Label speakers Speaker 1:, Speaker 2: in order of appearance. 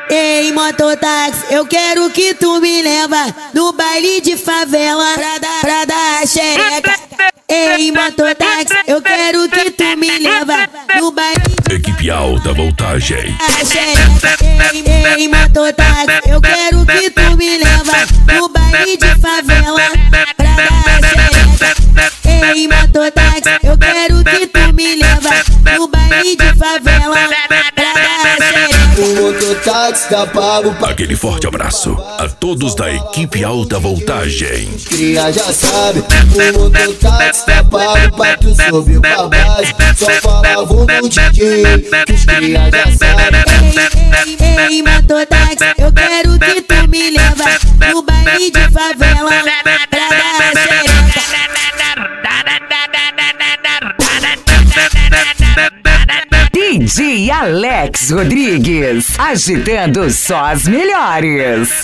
Speaker 1: Ei, mototáxi, eu quero que tu me leva no baile de favela pra dar a xereca. Ei, mototáxi, eu quero que tu me leva no baile de
Speaker 2: Equipe Alta Voltagem.
Speaker 1: Ei, mototáxi, eu quero que tu me leva no baile de favela pra dar a xereca. Ei, mototáxi, eu quero que tu me leva no baile de favela pra dar a xereca.
Speaker 3: O mototáxi tá pago pra...
Speaker 2: Aquele forte abraço a todos da Equipe Alta Voltagem.
Speaker 3: Cria já sabe, o mototáxi tá pago pra tu subir pra base. Só falava no DJ, que os cria já sabe.
Speaker 1: Ei, mototáxi, eu quero que tu me leva no baile de favela pra dar a xereca.
Speaker 4: DJ Alex Rodrigues, agitando só as melhores.